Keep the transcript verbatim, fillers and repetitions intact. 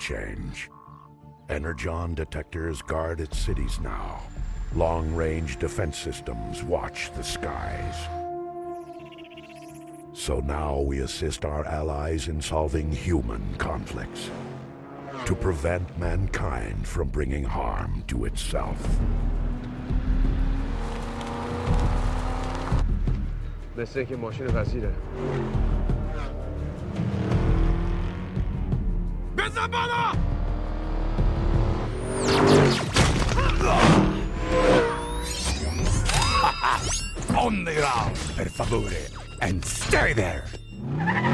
change. Energon detectors guard its cities now. Long-range defense systems watch the skies. So now we assist our allies in solving human conflicts, to prevent mankind from bringing harm to itself. مثل که ماشین وزیره. بزن بالا! On the ground, per favore, and stay there!